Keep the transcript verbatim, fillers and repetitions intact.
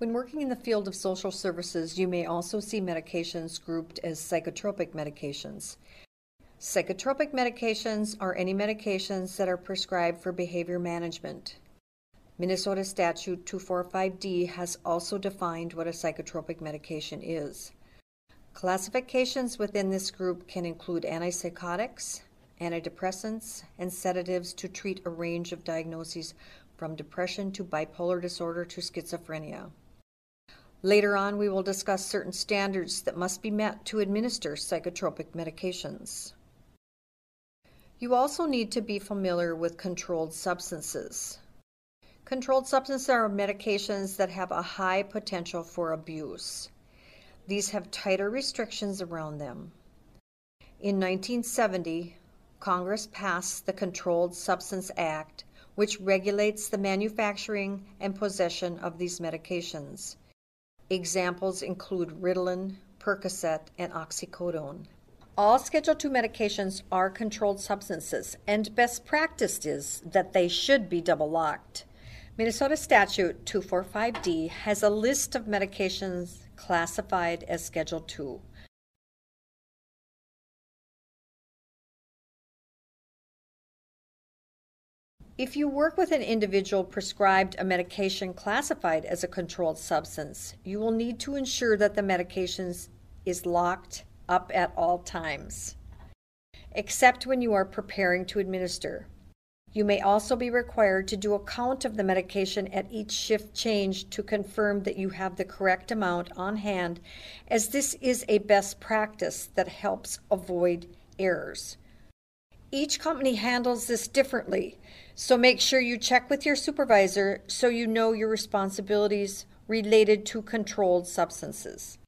When working in the field of social services, you may also see medications grouped as psychotropic medications. Psychotropic medications are any medications that are prescribed for behavior management. Minnesota Statute two forty-five D has also defined what a psychotropic medication is. Classifications within this group can include antipsychotics, antidepressants, and sedatives to treat a range of diagnoses from depression to bipolar disorder to schizophrenia. Later on, we will discuss certain standards that must be met to administer psychotropic medications. You also need to be familiar with controlled substances. Controlled substances are medications that have a high potential for abuse. These have tighter restrictions around them. In nineteen seventy, Congress passed the Controlled Substance Act, which regulates the manufacturing and possession of these medications. Examples include Ritalin, Percocet, and oxycodone. All Schedule two medications are controlled substances, and best practice is that they should be double-locked. Minnesota Statute two forty-five D has a list of medications classified as Schedule two. If you work with an individual prescribed a medication classified as a controlled substance, you will need to ensure that the medication is locked up at all times, except when you are preparing to administer. You may also be required to do a count of the medication at each shift change to confirm that you have the correct amount on hand, as this is a best practice that helps avoid errors. Each company handles this differently, so make sure you check with your supervisor so you know your responsibilities related to controlled substances.